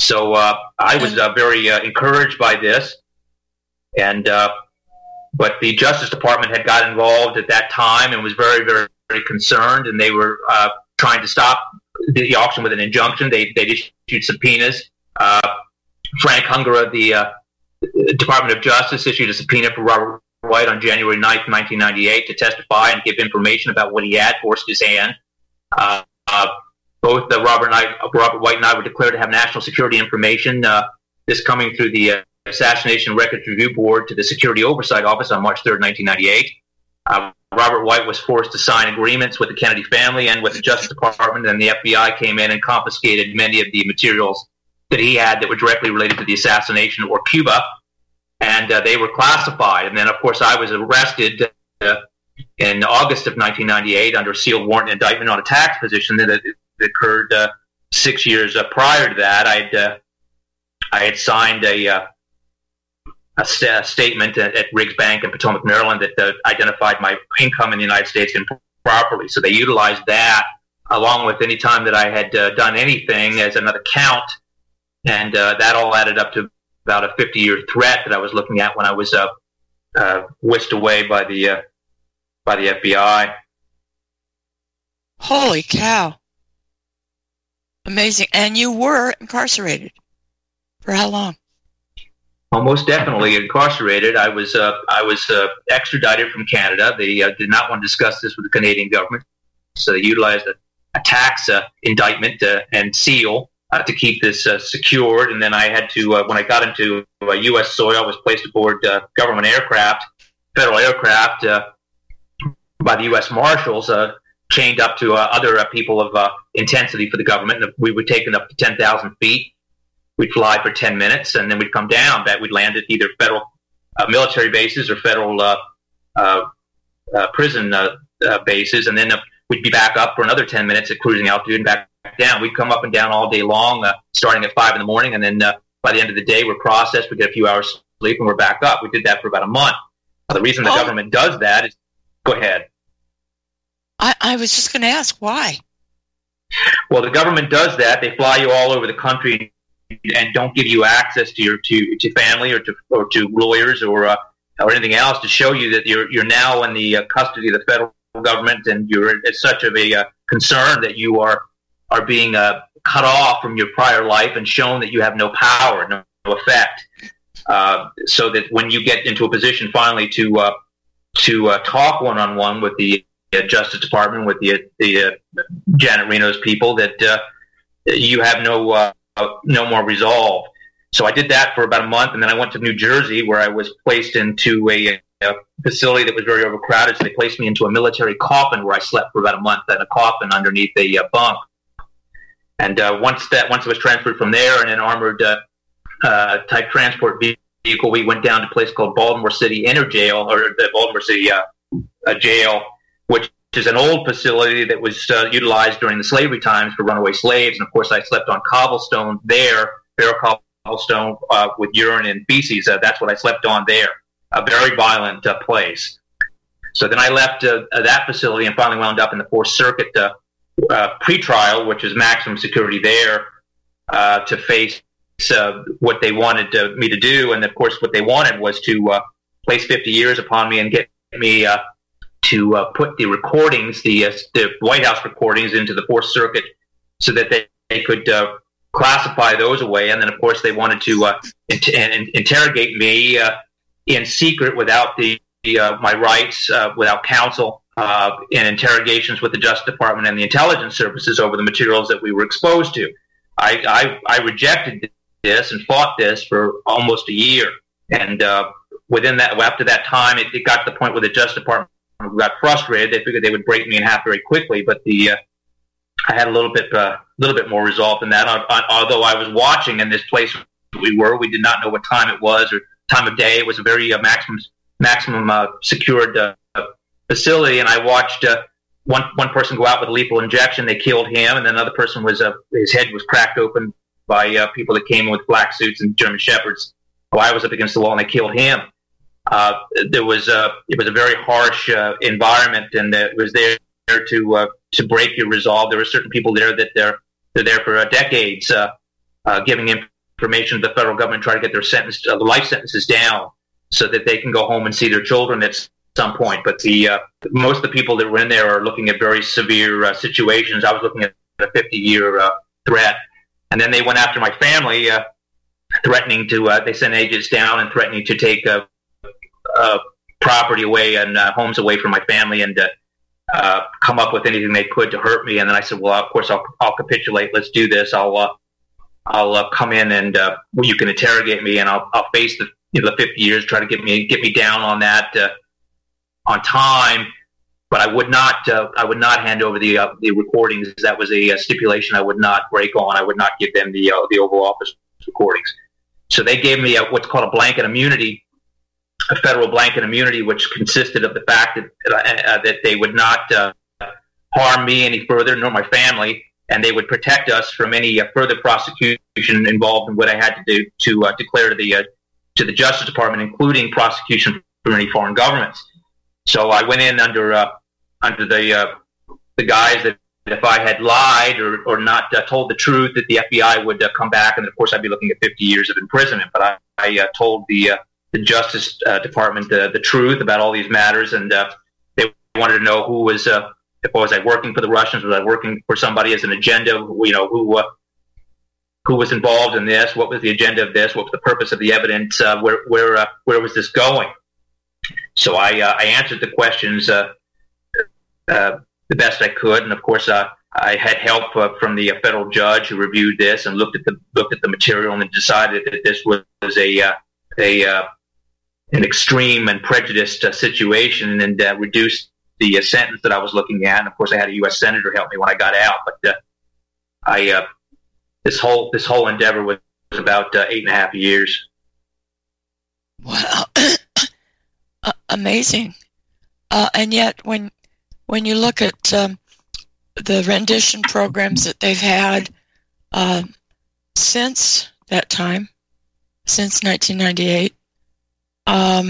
So uh, I was uh, very uh, encouraged by this, and uh, but the Justice Department had got involved at that time and was very, very, very concerned, and they were uh, trying to stop the auction with an injunction. They they issued subpoenas. Uh, Frank Hungara, the uh, Department of Justice, issued a subpoena for Robert White on January ninth, nineteen ninety-eight, to testify and give information about what he had forced his hand. Uh, uh, both uh, Robert, and I, Robert White and I were declared to have national security information. Uh, this coming through the uh, Assassination Records Review Board to the Security Oversight Office on March third, nineteen ninety-eight. Uh, Robert White was forced to sign agreements with the Kennedy family and with the Justice Department, and the F B I came in and confiscated many of the materials that he had that were directly related to the assassination or Cuba, and uh, they were classified. And then, of course, I was arrested uh, in August of nineteen ninety-eight under a sealed warrant and indictment on a tax position that, that occurred uh, six years uh, prior to that. I'd uh, I had signed a uh, a, st- a statement at, at Riggs Bank in Potomac, Maryland, that uh, identified my income in the United States improperly. So they utilized that along with any time that I had uh, done anything as another count, and uh, that all added up to about a fifty-year threat that I was looking at when I was uh, uh, whisked away by the uh, by the F B I.
Holy cow! Amazing. And you were incarcerated for how long?
Almost definitely incarcerated. I was uh, I was uh, extradited from Canada. They uh, did not want to discuss this with the Canadian government, so they utilized a, a tax uh, indictment uh, and seal uh, to keep this uh, secured. And then I had to, uh, when I got into uh, U S soil, I was placed aboard uh, government aircraft, federal aircraft, uh, by the U S Marshals, uh, chained up to uh, other uh, people of uh, intensity for the government. We were taken up to ten thousand feet. We'd fly for ten minutes, and then we'd come down. That we'd land at either federal uh, military bases or federal uh, uh, uh, prison uh, uh, bases, and then uh, we'd be back up for another ten minutes at cruising altitude and back down. We'd come up and down all day long, uh, starting at five in the morning, and then uh, by the end of the day, we're processed. We get a few hours sleep, and we're back up. We did that for about a month. Now, the reason the
oh.
government does that is, go ahead.
I, I was just going to ask why.
Well, the government does that. They fly you all over the country and don't give you access to your to, to family or to or to lawyers or uh, or anything else to show you that you're you're now in the uh, custody of the federal government, and you're at such of a uh, concern that you are are being uh, cut off from your prior life and shown that you have no power, no, no effect. Uh, so that when you get into a position finally to uh, to uh, talk one on one with the uh, Justice Department, with the the uh, Janet Reno's people, that uh, you have no. Uh, Uh, no more resolve. So I did that for about a month, and then I went to New Jersey, where I was placed into a, a facility that was very overcrowded. So they placed me into a military coffin where I slept for about a month in a coffin underneath a uh, bunk. And uh, once that once I was transferred from there in an armored uh, uh, type transport vehicle, we went down to a place called Baltimore City Inner Jail, or the Baltimore City uh, uh, Jail, which is an old facility that was uh, utilized during the slavery times for runaway slaves. And, of course, I slept on cobblestone there, bare cobblestone uh, with urine and feces. Uh, that's what I slept on there, a very violent uh, place. So then I left uh, that facility and finally wound up in the Fourth Circuit uh, uh, pretrial, which is maximum security there, uh, to face uh, what they wanted uh, me to do. And, of course, what they wanted was to uh, place fifty years upon me and get me uh, to uh, put the recordings, the, uh, the White House recordings, into the Fourth Circuit so that they, they could uh, classify those away. And then, of course, they wanted to uh, in- in- interrogate me uh, in secret without the uh, my rights, uh, without counsel, uh, in interrogations with the Justice Department and the intelligence services over the materials that we were exposed to. I, I, I rejected this and fought this for almost a year. And uh, within that, after that time, it, it got to the point where the Justice Department got frustrated. They figured they would break me in half very quickly, but the uh, I had a little bit, a uh, little bit more resolve than that. Uh, although I was watching in this place we were, we did not know what time it was or time of day. It was a very uh, maximum, maximum uh, secured uh, facility, and I watched uh, one one person go out with a lethal injection. They killed him, and then another person was uh, his head was cracked open by uh, people that came in with black suits and German shepherds. So I was up against the wall, and they killed him. Uh, there was a, it was a very harsh uh, environment, and it was there to uh, to break your resolve. There were certain people there that they're they're there for uh, decades, uh, uh, giving information to the federal government, try to get their sentence, uh, life sentences down, so that they can go home and see their children at some point. But the uh, most of the people that were in there are looking at very severe uh, situations. I was looking at a fifty-year uh, threat, and then they went after my family, uh, threatening to. Uh, they sent agents down and threatening to take uh, uh, property away and uh, homes away from my family, and uh, uh, come up with anything they could to hurt me. And then I said, "Well, of course, I'll, I'll capitulate. Let's do this. I'll uh, I'll uh, come in and uh, you can interrogate me, and I'll I'll face the you know, the fifty years, try to get me get me down on that uh, on time." But I would not uh, I would not hand over the uh, the recordings. That was a, a stipulation I would not break on. I would not give them the uh, the Oval Office recordings. So they gave me a, what's called a blanket immunity, a federal blanket immunity, which consisted of the fact that uh, that they would not uh, harm me any further, nor my family, and they would protect us from any uh, further prosecution involved in what I had to do to uh, declare to the uh, to the Justice Department, including prosecution from any foreign governments. So I went in under uh, under the uh, the guise that if I had lied or, or not uh, told the truth, that the F B I would uh, come back, and of course I'd be looking at fifty years of imprisonment. But I, I uh, told the uh, the Justice uh, Department uh, the truth about all these matters, and uh, they wanted to know who was uh, if was I working for the Russians, was I working for somebody as an agenda, you know, who uh, who was involved in this, what was the agenda of this, what was the purpose of the evidence, uh, where where uh, where was this going? So I uh, I answered the questions uh, uh, the best I could, and of course uh, I had help uh, from the uh, federal judge who reviewed this and looked at the looked at the material and decided that this was a uh, a uh, an extreme and prejudiced uh, situation, and uh, reduced the uh, sentence that I was looking at. And of course, I had a U S senator help me when I got out. But uh, I uh, this whole this whole endeavor was about uh, eight and a half years.
Wow. Uh, amazing. Uh, and yet, when when you look at um, the rendition programs that they've had uh, since that time, since nineteen ninety-eight, um,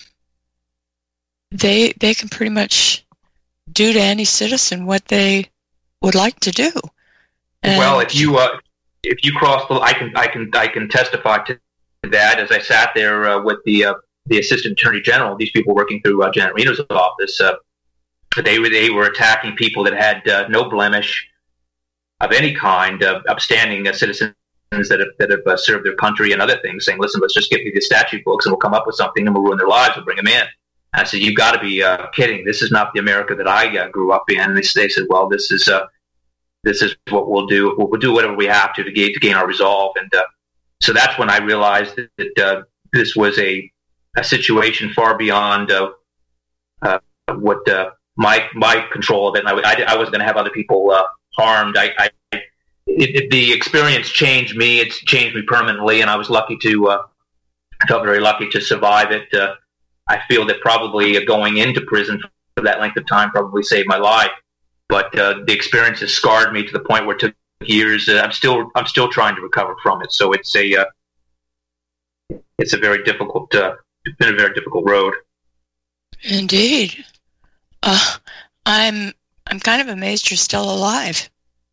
they they can pretty much do to any citizen what they would like to do. And
well, if you uh, if you cross the, I can I can I can testify to that. As I sat there uh, with the uh, the Assistant Attorney General, these people working through uh, Janet Reno's office, uh, they were they were attacking people that had uh, no blemish of any kind, uh, upstanding uh, citizens that have that have uh, served their country and other things, saying, "Listen, let's just give me the statute books and we'll come up with something and we'll ruin their lives. We'll bring them in." And I said, "You've got to be uh, kidding! This is not the America that I uh, grew up in." And they, they said, "Well, this is uh, this is what we'll do. We'll, we'll do whatever we have to to gain to gain our resolve." And uh, so that's when I realized that, that uh, this was a a situation far beyond uh, uh, what uh, my my control of it. And I, I, I wasn't going to have other people uh, harmed. I, I it, it, the experience changed me. It's changed me permanently, and I was lucky to. Uh, I felt very lucky to survive it. Uh, I feel that probably uh, going into prison for that length of time probably saved my life. But uh, the experience has scarred me to the point where it took years. Uh, I'm still I'm still trying to recover from it. So it's a uh, it's a very difficult. Uh, It's been a very difficult road.
Indeed. Uh, I'm I'm kind of amazed you're still alive.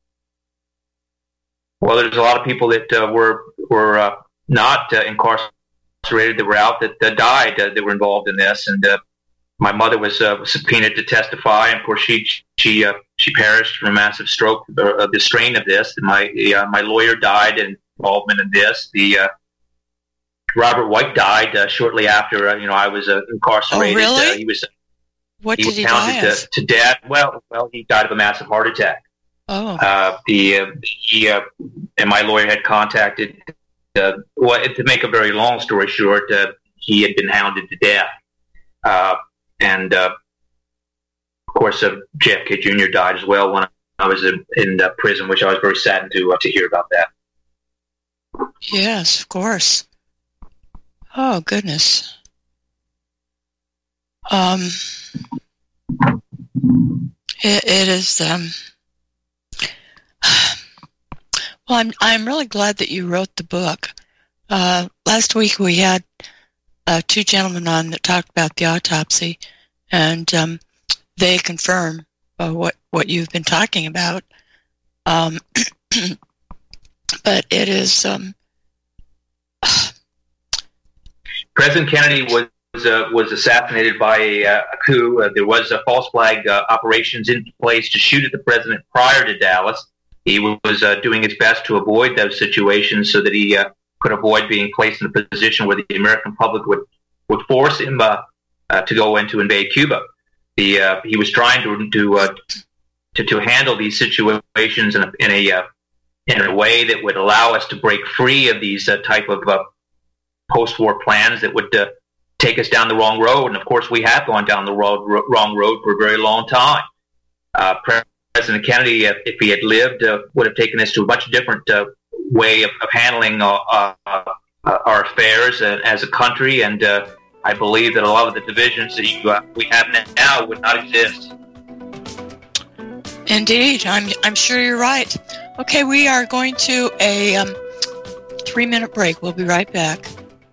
Well, there's a lot of people that uh, were were uh, not uh, incarcerated that were out that uh, died uh, that were involved in this, and uh, my mother was uh, subpoenaed to testify. And of course, she she uh, she perished from a massive stroke uh, of the strain of this. My uh, my lawyer died in involvement in this. The uh, Robert White died uh, shortly after uh, you know I was uh, incarcerated.
Oh, really?
Uh, he was.
What
he
did
was
he
pounded
die of?
to, to death. Well, well, he died of a massive heart attack.
Oh.
Uh, the uh, he uh, and my lawyer had contacted. Uh, well, to make a very long story short, uh, he had been hounded to death, uh, and uh, of course, uh, J F K Junior died as well when I was in, in uh, prison, which I was very saddened to uh, to hear about that.
Yes, of course. Oh, goodness. Um, it, it is, um, well, I'm, I'm really glad that you wrote the book. Uh, last week we had uh, two gentlemen on that talked about the autopsy, and um, they confirm uh, what, what you've been talking about. Um, but it is, um,
President Kennedy was uh, was assassinated by a, a coup. Uh, there was a false flag uh, operations in place to shoot at the president prior to Dallas. He was uh, doing his best to avoid those situations so that he uh, could avoid being placed in a position where the American public would, would force him uh, uh, to go in to invade Cuba. The, uh, he was trying to to, uh, to to handle these situations in a in a, uh, in a way that would allow us to break free of these uh, type of uh, post-war plans that would uh, take us down the wrong road. And of course, we have gone down the road, r- wrong road for a very long time. Uh, President Kennedy, uh, if he had lived, uh, would have taken us to a much different uh, way of, of handling uh, uh, uh, our affairs uh, as a country. And uh, I believe that a lot of the divisions that you, uh, we have now would not exist.
Indeed, I'm I'm sure you're right. Okay, we are going to a um, three-minute break. We'll be right back.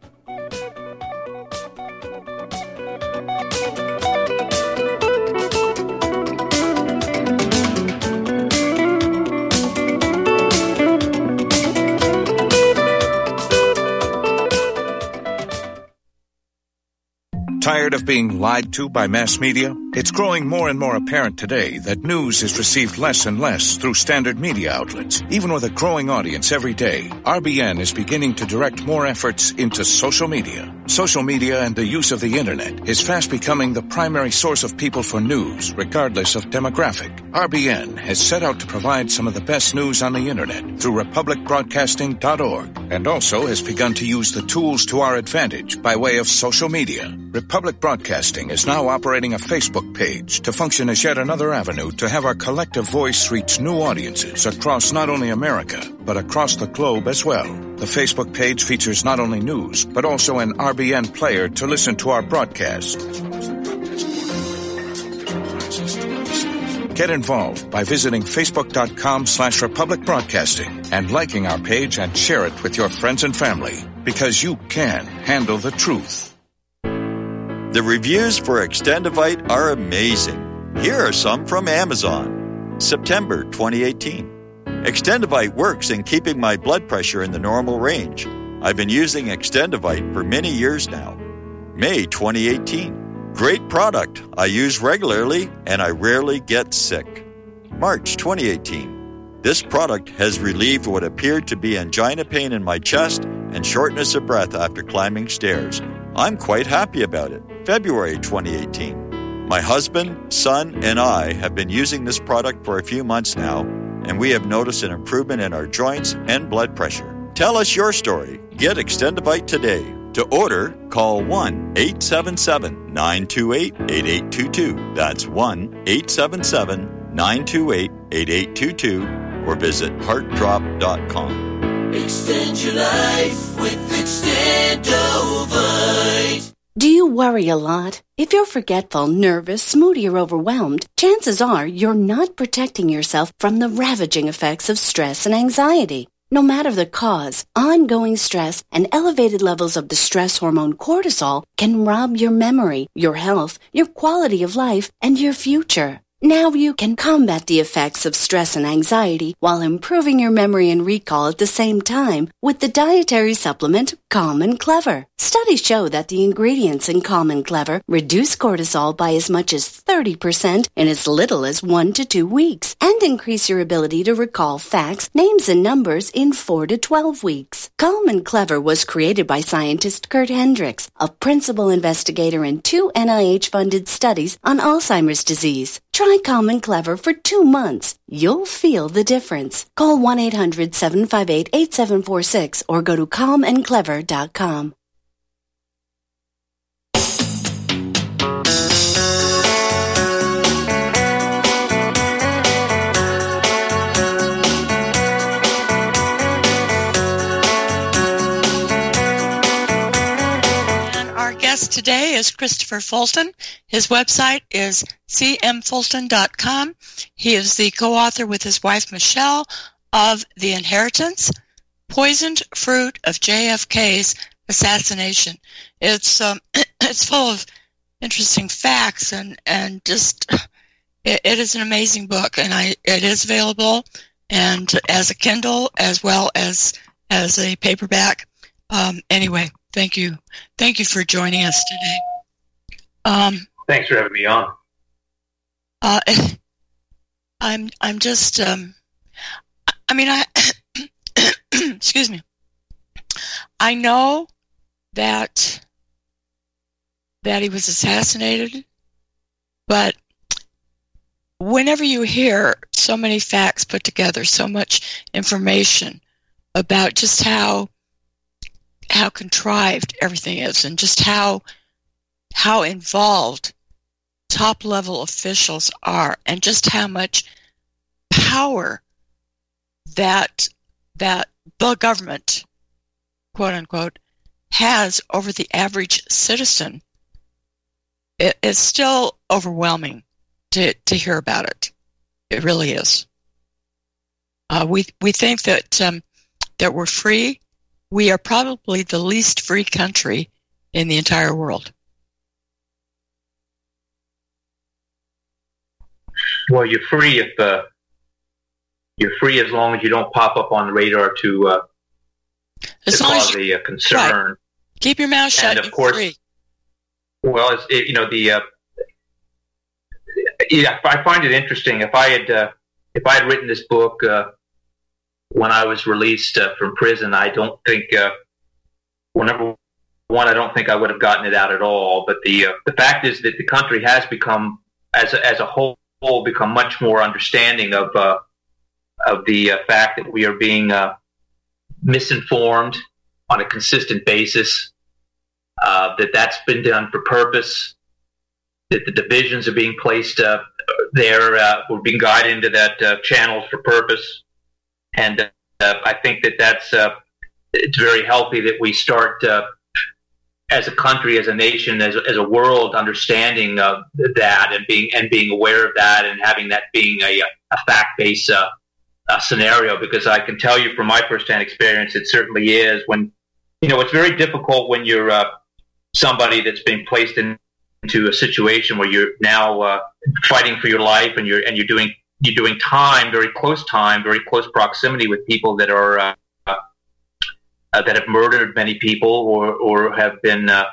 Tired of being lied to by mass media? It's growing more and more apparent today that news is received less and less through standard media outlets. Even with a growing audience every day, R B N is beginning to direct more efforts into social media. Social media and the use of the internet is fast becoming the primary source of people for news, regardless of demographic. R B N has set out to provide some of the best news on the internet through republic broadcasting dot org, and also has begun to use the tools to our advantage by way of social media. Republic Broadcasting is now operating a Facebook page to function as yet another avenue to have our collective voice reach new audiences across not only America, but across the globe as well. The Facebook page features not only news, but also an R B N player to listen to our broadcast. Get involved by visiting facebook.com slash Republic Broadcasting and liking our page and share it with your friends and family, because you can handle the truth.
The reviews for Extendivite are amazing. Here are some from Amazon. September twenty eighteen. Extendivite works in keeping my blood pressure in the normal range. I've been using Extendivite for many years now. May twenty eighteen. Great product. I use regularly and I rarely get sick. March twenty eighteen. This product has relieved what appeared to be angina pain in my chest and shortness of breath after climbing stairs. I'm quite happy about it. February twenty eighteen. My husband, son, and I have been using this product for a few months now, and we have noticed an improvement in our joints and blood pressure. Tell us your story. Get Extendivite today. To order, call one eight seven seven, nine two eight, eight eight two two. That's one eight seven seven, nine two eight, eight eight two two, or visit heart drop dot com.
Extend your life with Extendovite.
Do you worry a lot? If you're forgetful, nervous, moody, or overwhelmed, chances are you're not protecting yourself from the ravaging effects of stress and anxiety. No matter the cause, ongoing stress and elevated levels of the stress hormone cortisol can rob your memory, your health, your quality of life, and your future. Now you can combat the effects of stress and anxiety while improving your memory and recall at the same time with the dietary supplement Calm and Clever. Studies show that the ingredients in Calm and Clever reduce cortisol by as much as thirty percent in as little as one to two weeks and increase your ability to recall facts, names, and numbers in four to twelve weeks. Calm and Clever was created by scientist Kurt Hendricks, a principal investigator in two N I H-funded studies on Alzheimer's disease. Try Calm and Clever for two months. You'll feel the difference. Call one eight hundred, seven five eight, eight seven four six or go to calm and clever dot com.
Today is Christopher Fulton. His website is c m fulton dot com. He is the co-author with his wife Michelle of The Inheritance, Poisoned Fruit of J F K's Assassination. It's um, it's full of interesting facts and and just it, it is an amazing book, and I it is available and as a Kindle as well as as a paperback. Um, anyway, thank you. Thank you for joining us today. Um,
Thanks for having me on.
Uh, I'm I'm just um, I mean I excuse me. I know that that he was assassinated, but whenever you hear so many facts put together, so much information about just how how contrived everything is, and just how how involved top level officials are, and just how much power that that the government, quote unquote, has over the average citizen, it is still overwhelming to to hear about it. It really is. Uh, we we think that um, that we're free. We are probably the least free country in the entire world.
Well, you're free if uh, you're free as long as you don't pop up on the radar to, uh, to cause a uh, concern.
Right. Keep your mouth shut.
And of course,
free.
well, it's, it, you know the. Uh, yeah, I find it interesting. If I had uh, if I had written this book uh, when I was released uh, from prison, I don't think. Uh, well, number one, I don't think I would have gotten it out at all. But the uh, the fact is that the country has become, as a, as a whole, become much more understanding of uh, of the uh, fact that we are being uh, misinformed on a consistent basis. Uh, that that's been done for purpose. That the divisions are being placed uh, there, uh, we're being guided into that uh, channels for purpose, and uh, I think that that's uh, it's very healthy that we start uh, as a country, as a nation, as a, as a world, understanding uh, that and being and being aware of that, and having that being a, a fact-based uh, uh, scenario. Because I can tell you from my firsthand experience, it certainly is. When you know, it's very difficult when you're uh, somebody that's being placed in. into a situation where you're now uh, fighting for your life, and you're and you're doing you're doing time, very close time, very close proximity with people that are uh, uh, that have murdered many people, or or have been uh,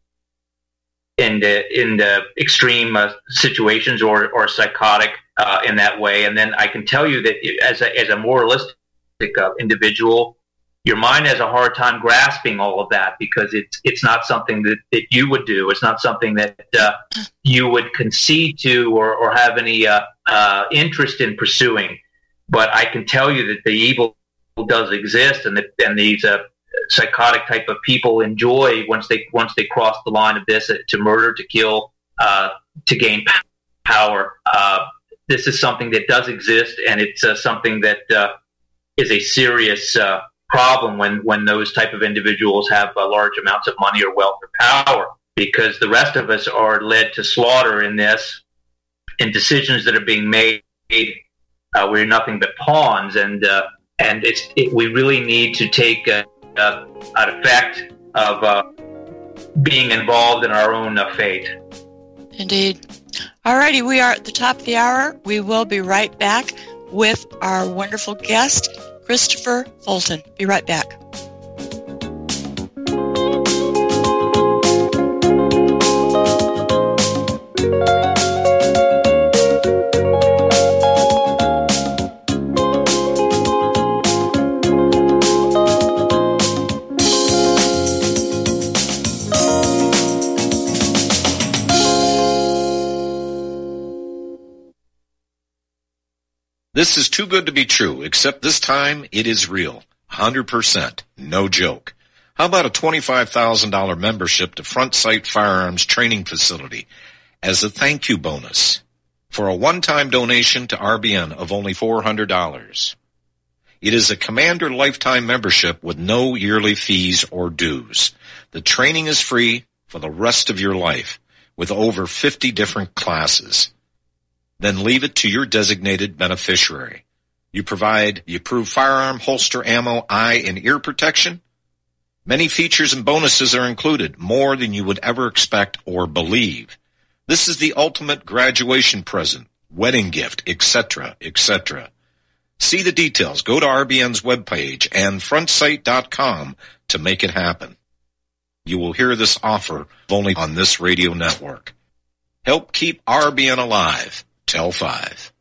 in the, in the extreme uh, situations, or or psychotic uh, in that way. And then I can tell you that as a, as a moralistic uh, individual, your mind has a hard time grasping all of that, because it's it's not something that, that you would do. It's not something that uh, you would concede to, or, or have any uh, uh, interest in pursuing. But I can tell you that the evil does exist, and that and these uh, psychotic type of people enjoy once they once they cross the line of this uh, to murder, to kill, uh, to gain power. Uh, this is something that does exist, and it's uh, something that uh, is a serious Uh, problem when, when those type of individuals have uh, large amounts of money or wealth or power, because the rest of us are led to slaughter in this, in decisions that are being made. Uh, we're nothing but pawns, and uh, and it's it, we really need to take uh, uh, an effect of uh, being involved in our own uh, fate.
Indeed. Alrighty, we are at the top of the hour. We will be right back with our wonderful guest, Christopher Fulton. Be right back.
This is too good to be true, except this time it is real. one hundred percent. No joke. How about a twenty-five thousand dollars membership to Front Sight Firearms Training Facility as a thank you bonus for a one-time donation to R B N of only four hundred dollars? It is a Commander lifetime membership with no yearly fees or dues. The training is free for the rest of your life with over fifty different classes. Then leave it to your designated beneficiary. You provide the approved firearm, holster, ammo, eye, and ear protection. Many features and bonuses are included, more than you would ever expect or believe. This is the ultimate graduation present, wedding gift, et cetera, et cetera. See the details. Go to R B N's webpage and front sight dot com to make it happen. You will hear this offer only on this radio network. Help keep R B N alive. Tell five.